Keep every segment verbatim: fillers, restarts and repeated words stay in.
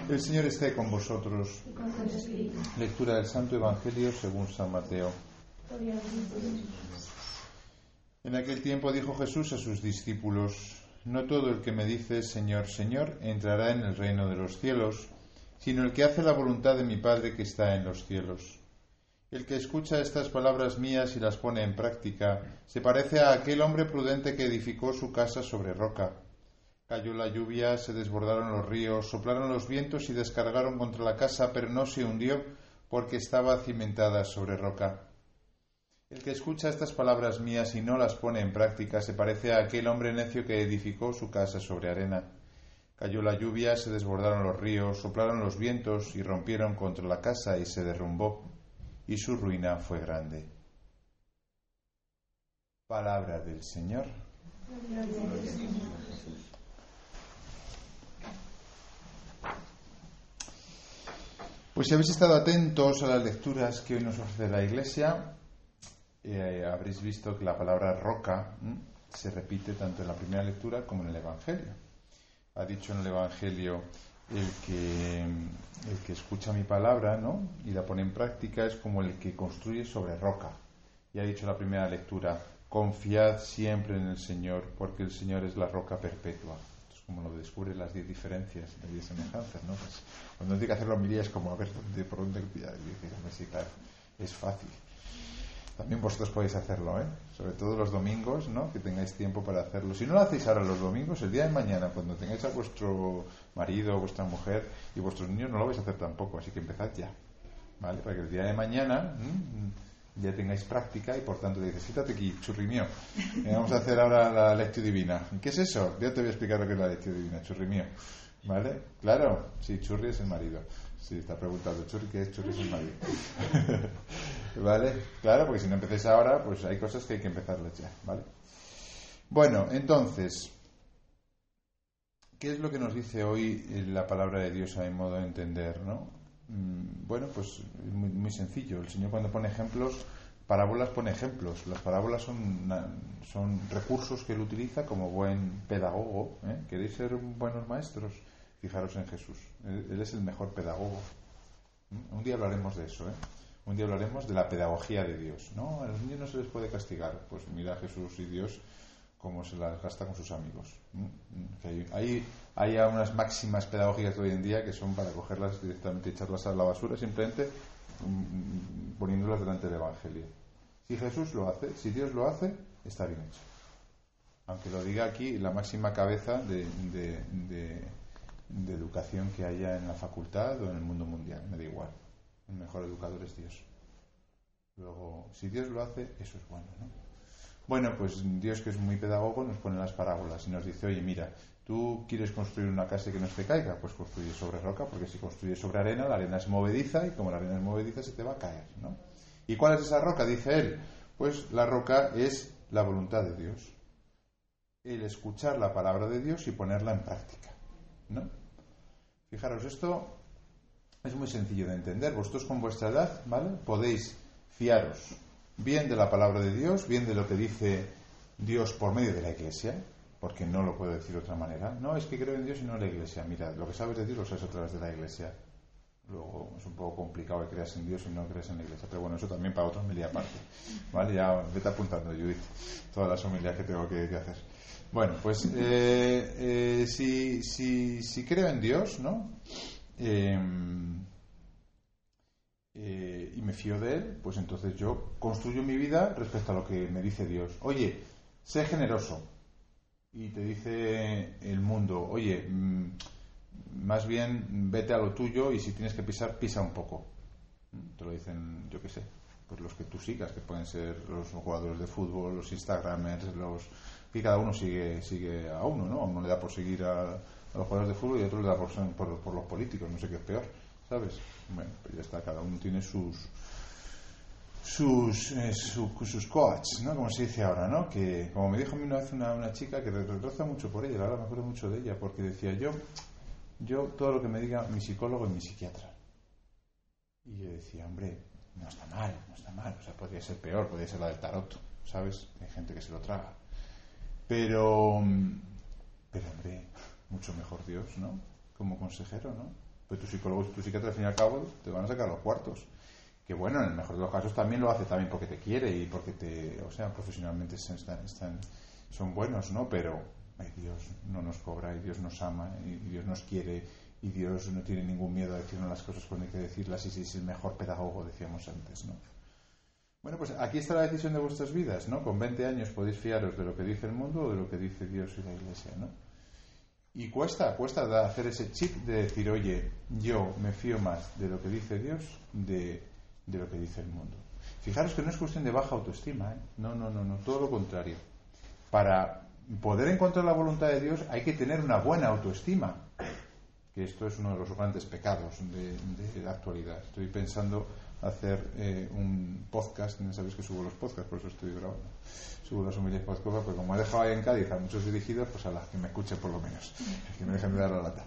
El Señor esté con vosotros. Lectura del Santo Evangelio según San Mateo. En aquel tiempo dijo Jesús a sus discípulos: No todo el que me dice Señor, Señor entrará en el reino de los cielos, sino el que hace la voluntad de mi Padre que está en los cielos. El que escucha estas palabras mías y las pone en práctica se parece a aquel hombre prudente que edificó su casa sobre roca. Cayó la lluvia, se desbordaron los ríos, soplaron los vientos y descargaron contra la casa, pero no se hundió porque estaba cimentada sobre roca. El que escucha estas palabras mías y no las pone en práctica se parece a aquel hombre necio que edificó su casa sobre arena. Cayó la lluvia, se desbordaron los ríos, soplaron los vientos y rompieron contra la casa y se derrumbó, y su ruina fue grande. Palabra del Señor. Pues si habéis estado atentos a las lecturas que hoy nos ofrece la Iglesia, eh, habréis visto que la palabra roca ¿m? se repite tanto en la primera lectura como en el Evangelio. Ha dicho en el Evangelio: el que, el que escucha mi palabra, ¿no?, y la pone en práctica es como el que construye sobre roca. Y ha dicho en la primera lectura: confiad siempre en el Señor, porque el Señor es la roca perpetua. Como lo descubre las diez diferencias, las diez semejanzas, ¿no? Pues cuando tiene que hacer la homilía es como a ver dónde, por dónde pillar. Y dices, sí, claro, es fácil. También vosotros podéis hacerlo, ¿eh? Sobre todo los domingos, ¿no?, que tengáis tiempo para hacerlo. Si no lo hacéis ahora los domingos, el día de mañana, cuando tengáis a vuestro marido, vuestra mujer y vuestros niños, no lo vais a hacer tampoco, así que empezad ya, ¿vale? Para que el día de mañana ¿m? ya tengáis práctica y por tanto dices: siéntate aquí, churri mío, eh, vamos a hacer ahora la lectio divina. ¿Qué es eso? Yo te voy a explicar lo que es la lectio divina, churri mío, ¿vale? Claro, sí, churri es el marido. Sí, está preguntando: churri, ¿qué es? Churri es el marido. ¿Vale? Claro, porque si no empecéis ahora, pues hay cosas que hay que empezarlas ya, ¿vale? Bueno, entonces, ¿qué es lo que nos dice hoy la palabra de Dios a mi modo de entender, ¿no? Bueno, pues muy, muy sencillo. El Señor, cuando pone ejemplos, parábolas, pone ejemplos. Las parábolas son, son recursos que Él utiliza como buen pedagogo, ¿eh? ¿Queréis ser buenos maestros? Fijaros en Jesús. Él, él es el mejor pedagogo. ¿Mm? Un día hablaremos de eso, ¿eh? Un día hablaremos de la pedagogía de Dios. No, a los niños no se les puede castigar. Pues mira Jesús y Dios cómo se las gasta con sus amigos. ¿Mm? Que hay, hay, hay unas máximas pedagógicas de hoy en día que son para cogerlas directamente y echarlas a la basura, simplemente mm, poniéndolas delante del Evangelio. Si Jesús lo hace, si Dios lo hace, está bien hecho. Aunque lo diga aquí la máxima cabeza de, de, de, de educación que haya en la facultad o en el mundo mundial, me da igual. El mejor educador es Dios. Luego, si Dios lo hace, eso es bueno, ¿no? Bueno, pues Dios, que es muy pedagogo, nos pone las parábolas y nos dice: oye, mira, tú quieres construir una casa que no se te caiga, pues construye sobre roca, porque si construyes sobre arena, la arena es movediza y como la arena es movediza se te va a caer, ¿no? ¿Y cuál es esa roca? Dice él. Pues la roca es la voluntad de Dios. El escuchar la palabra de Dios y ponerla en práctica, ¿no? Fijaros, esto es muy sencillo de entender. Vosotros con vuestra edad, ¿vale?, podéis fiaros bien de la palabra de Dios, bien de lo que dice Dios por medio de la Iglesia, porque no lo puedo decir de otra manera. No, es que creo en Dios y no en la Iglesia. Mira, lo que sabes de Dios lo sabes a través de la Iglesia. Luego es un poco complicado que creas en Dios y no creas en la Iglesia, pero bueno, eso también para otra homilía aparte, ¿vale? Ya vete apuntando, Judith, todas las homilías que tengo que, que hacer. Bueno, pues eh, eh, si, si, si creo en Dios, ¿no?, eh, Eh, y me fío de Él, pues entonces yo construyo mi vida respecto a lo que me dice Dios. Oye, sé generoso. Y te dice el mundo: oye, mmm, más bien vete a lo tuyo y si tienes que pisar, pisa un poco. Te lo dicen, yo qué sé, pues los que tú sigas, que pueden ser los jugadores de fútbol, los instagramers, los que cada uno sigue sigue a uno, ¿no? A uno le da por seguir a, a los jugadores de fútbol y a otro le da por, por, por los políticos, no sé qué es peor, ¿sabes? Bueno, pues ya está, cada uno tiene sus sus eh, su, sus coaches, ¿no?, como se dice ahora, ¿no? Que como me dijo a mí una vez una, una chica que retroza mucho por ella, ahora me acuerdo mucho de ella, porque decía: yo yo todo lo que me diga mi psicólogo y mi psiquiatra. Y yo decía: hombre, no está mal, no está mal, o sea, podría ser peor, podría ser la del tarot, ¿sabes? Hay gente que se lo traga, pero pero hombre, mucho mejor Dios, ¿no?, como consejero, ¿no? Pues tu psicólogo y tu psiquiatra, al fin y al cabo, te van a sacar los cuartos. Que bueno, en el mejor de los casos también lo hace también porque te quiere y porque te, o sea, profesionalmente están, están, son buenos, ¿no? Pero ay, Dios no nos cobra y Dios nos ama y Dios nos quiere y Dios no tiene ningún miedo a decirnos las cosas cuando hay que decirlas y si es el mejor pedagogo, decíamos antes, ¿no? Bueno, pues aquí está la decisión de vuestras vidas, ¿no? Con veinte años podéis fiaros de lo que dice el mundo o de lo que dice Dios y la Iglesia, ¿no? Y cuesta, cuesta hacer ese chip de decir, oye, yo me fío más de lo que dice Dios de, de lo que dice el mundo. Fijaros que no es cuestión de baja autoestima, ¿eh? No, no, no, no, todo lo contrario. Para poder encontrar la voluntad de Dios hay que tener una buena autoestima, que esto es uno de los grandes pecados de, de la actualidad. Estoy pensando hacer eh, un podcast, no sabéis que subo los podcasts, por eso estoy grabando. Subo las humildes podcast, porque como he dejado ahí en Cádiz a muchos dirigidos, pues a las que me escuchen por lo menos, que me dejen de dar la lata.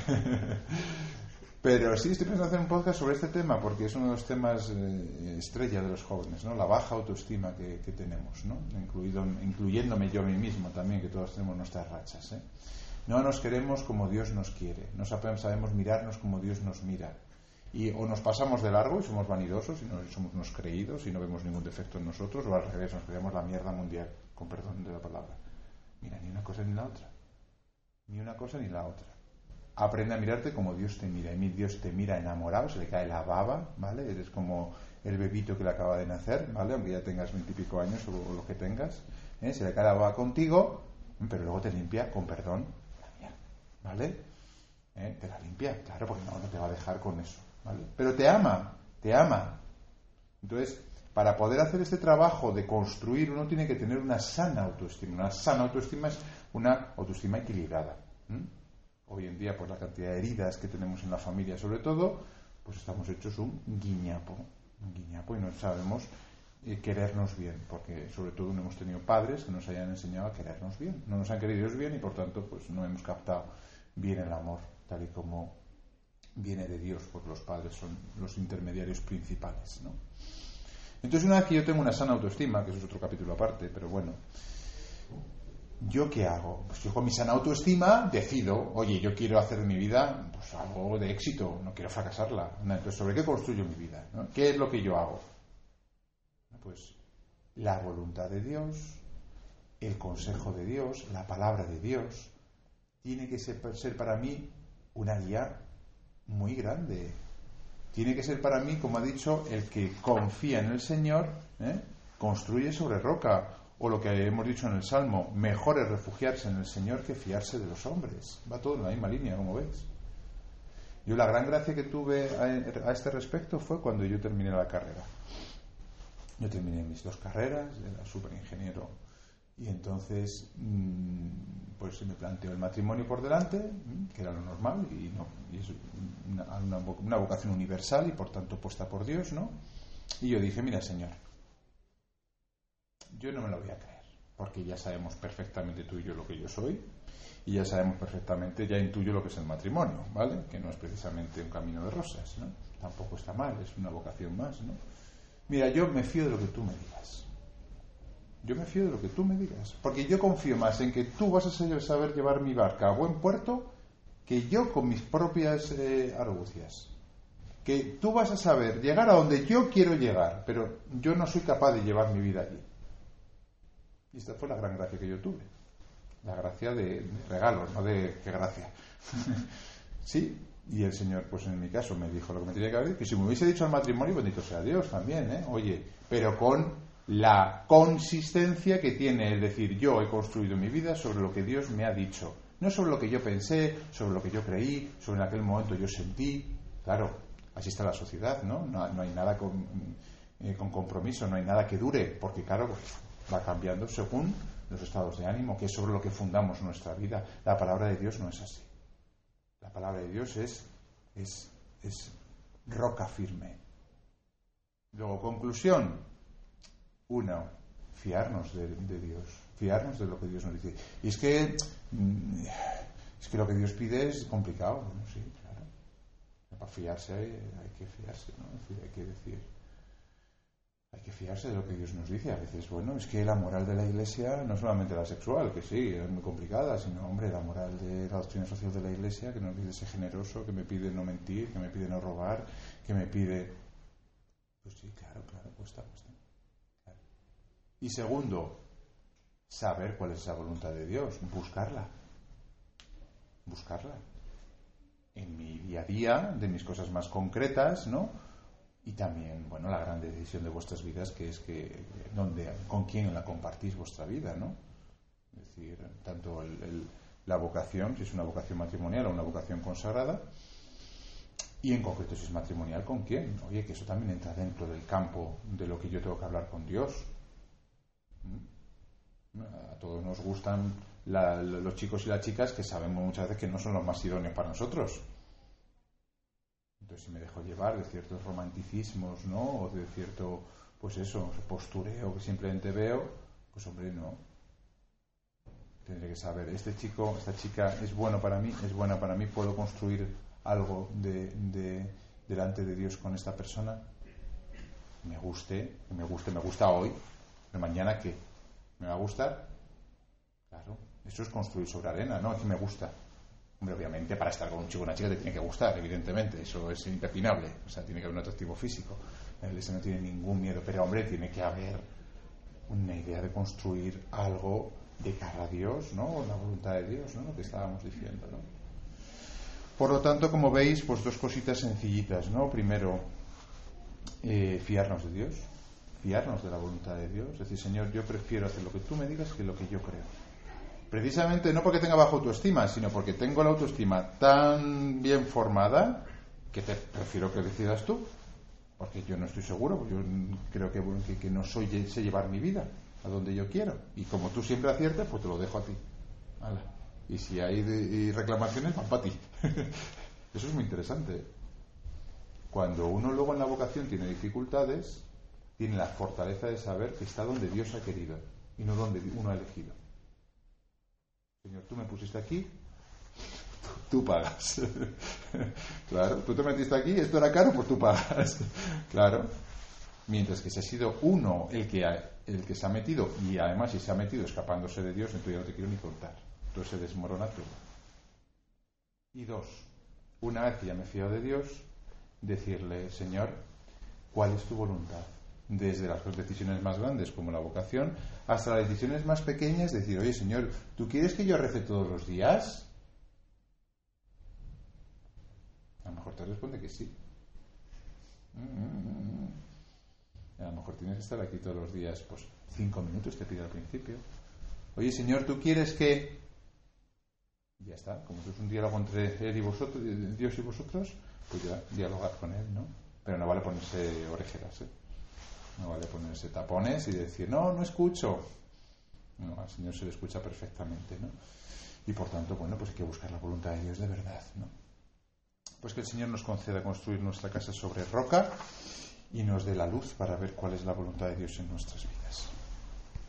Pero sí estoy pensando hacer un podcast sobre este tema, porque es uno de los temas eh, estrella de los jóvenes, ¿no? La baja autoestima que, que tenemos, ¿no? Incluido, incluyéndome yo a mí mismo también, que todos tenemos nuestras rachas, ¿eh? No nos queremos como Dios nos quiere, no sabemos mirarnos como Dios nos mira. Y o nos pasamos de largo y somos vanidosos y no somos unos creídos y no vemos ningún defecto en nosotros, o al revés, nos creemos la mierda mundial, con perdón de la palabra. Mira, ni una cosa ni la otra. Ni una cosa ni la otra. Aprende a mirarte como Dios te mira. Y Dios te mira enamorado, se le cae la baba, ¿vale? Eres como el bebito que le acaba de nacer, ¿vale? Aunque ya tengas veintipico años o lo que tengas, ¿eh? Se le cae la baba contigo, pero luego te limpia con perdón, ¿vale? ¿Eh? Te la limpia, claro, porque no, no te va a dejar con eso, ¿vale? Pero te ama, te ama. Entonces, para poder hacer este trabajo de construir, uno tiene que tener una sana autoestima. Una sana autoestima es una autoestima equilibrada. ¿Mm? Hoy en día, pues la cantidad de heridas que tenemos en la familia, sobre todo, pues estamos hechos un guiñapo, un guiñapo y no sabemos eh, querernos bien, porque sobre todo no hemos tenido padres que nos hayan enseñado a querernos bien. No nos han querido bien y por tanto, pues no hemos captado bien el amor, tal y como viene de Dios, porque los padres son los intermediarios principales, ¿no? Entonces, una vez que yo tengo una sana autoestima, que eso es otro capítulo aparte, pero bueno, ¿yo qué hago? Pues yo con mi sana autoestima decido, oye, yo quiero hacer de mi vida pues algo de éxito, no quiero fracasarla. Entonces, ¿sobre qué construyo mi vida? ¿No? ¿Qué es lo que yo hago? Pues la voluntad de Dios, el consejo de Dios, la palabra de Dios, tiene que ser, ser para mí una guía muy grande. Tiene que ser para mí, como ha dicho, el que confía en el Señor, ¿eh? Construye sobre roca. O lo que hemos dicho en el Salmo, mejor es refugiarse en el Señor que fiarse de los hombres. Va todo en la misma línea, como ves. Yo la gran gracia que tuve a, a este respecto fue cuando yo terminé la carrera. Yo terminé mis dos carreras, era superingeniero. Y entonces, pues se me planteó el matrimonio por delante, que era lo normal, y, no, y es una, una, una vocación universal y por tanto puesta por Dios, ¿no? Y yo dije, mira, Señor, yo no me lo voy a creer, porque ya sabemos perfectamente tú y yo lo que yo soy, y ya sabemos perfectamente, ya intuyo lo que es el matrimonio, ¿vale? Que no es precisamente un camino de rosas, ¿no? Tampoco está mal, es una vocación más, ¿no? Mira, yo me fío de lo que tú me digas. Yo me fío de lo que tú me digas, porque yo confío más en que tú vas a saber llevar mi barca a buen puerto que yo con mis propias eh, argucias. Que tú vas a saber llegar a donde yo quiero llegar, pero yo no soy capaz de llevar mi vida allí. Y esta fue la gran gracia que yo tuve. La gracia de, de regalo, no de qué gracia. Sí, y el Señor, pues en mi caso, me dijo lo que me tenía que haber dicho. Que si me hubiese dicho al matrimonio, bendito sea Dios también, ¿eh? Oye, pero con la consistencia que tiene, es decir, yo he construido mi vida sobre lo que Dios me ha dicho. No sobre lo que yo pensé, sobre lo que yo creí, sobre en aquel momento yo sentí. Claro, así está la sociedad, ¿no? No, no hay nada con, eh, con compromiso, no hay nada que dure, porque claro, pues, va cambiando según los estados de ánimo, que es sobre lo que fundamos nuestra vida. La palabra de Dios no es así. La palabra de Dios es, es, es roca firme. Luego, conclusión. Uno, fiarnos de, de Dios, fiarnos de lo que Dios nos dice. Y es que, es que lo que Dios pide es complicado, ¿no? Sí, claro. Para fiarse hay, hay que fiarse, ¿no? Es decir, hay que decir, hay que fiarse de lo que Dios nos dice. A veces, bueno, es que la moral de la Iglesia no es solamente la sexual, que sí, es muy complicada, sino, hombre, la moral de la doctrina social de la Iglesia, que nos dice ser generoso, que me pide no mentir, que me pide no robar, que me pide... Pues sí, claro, claro, cuesta, cuesta. Claro. Y segundo, saber cuál es esa voluntad de Dios, buscarla. Buscarla. En mi día a día, de mis cosas más concretas, ¿no? Y también, bueno, la gran decisión de vuestras vidas, que es que donde, con quién la compartís vuestra vida, ¿no? Es decir, tanto el, el, la vocación, si es una vocación matrimonial o una vocación consagrada, y en concreto si es matrimonial, ¿con quién? Oye, que eso también entra dentro del campo de lo que yo tengo que hablar con Dios. ¿Mm? A todos nos gustan la, los chicos y las chicas que sabemos muchas veces que no son los más idóneos para nosotros. Entonces, si me dejo llevar de ciertos romanticismos, ¿no? O de cierto, pues eso, postureo que simplemente veo, pues hombre, no. Tendré que saber, este chico, esta chica es bueno para mí, es buena para mí, puedo construir algo de, de delante de Dios con esta persona. Me guste, que me guste, me gusta hoy, pero mañana ¿qué? ¿Me va a gustar? Claro, eso es construir sobre arena, ¿no? Es que me gusta. Hombre, obviamente para estar con un chico o una chica te tiene que gustar, evidentemente, eso es impepinable, o sea, tiene que haber un atractivo físico. La Iglesia no tiene ningún miedo, pero hombre, tiene que haber una idea de construir algo de cara a Dios, ¿no? La voluntad de Dios, ¿no? Lo que estábamos diciendo, ¿no? Por lo tanto, como veis, pues dos cositas sencillitas, ¿no? Primero, eh, fiarnos de Dios, fiarnos de la voluntad de Dios, es decir, Señor, yo prefiero hacer lo que tú me digas que lo que yo creo. Precisamente no porque tenga baja autoestima, sino porque tengo la autoestima tan bien formada que te prefiero que decidas tú, porque yo no estoy seguro, yo creo que, que, que no soy, sé llevar mi vida a donde yo quiero, y como tú siempre aciertas, pues te lo dejo a ti. ¡Hala! Y si hay de, y reclamaciones, van para ti. Eso es muy interesante. Cuando uno luego en la vocación tiene dificultades, tiene la fortaleza de saber que está donde Dios ha querido y no donde uno ha elegido. Señor, tú me pusiste aquí, tú, tú pagas. Claro, tú te metiste aquí, esto era caro, pues tú pagas. Claro. Mientras que si ha sido uno el que, ha, el que se ha metido, y además si se ha metido escapándose de Dios, entonces ya no te quiero ni contar. Entonces se desmorona todo. Y dos, una vez que ya me fío de Dios, decirle, Señor, ¿cuál es tu voluntad? Desde las decisiones más grandes como la vocación hasta las decisiones más pequeñas, decir, oye Señor, ¿tú quieres que yo rece todos los días? A lo mejor te responde que sí. A lo mejor tienes que estar aquí todos los días, pues cinco minutos te pide al principio. Oye Señor, ¿tú quieres que...? Ya está, como es un diálogo entre él y vosotros, Dios y vosotros, pues ya dialogad con él, ¿no? Pero no vale ponerse orejeras, ¿eh? No vale ponerse tapones y decir, no, no escucho. No, al Señor se le escucha perfectamente, ¿no? Y por tanto, bueno, pues hay que buscar la voluntad de Dios de verdad, ¿no? Pues que el Señor nos conceda construir nuestra casa sobre roca y nos dé la luz para ver cuál es la voluntad de Dios en nuestras vidas.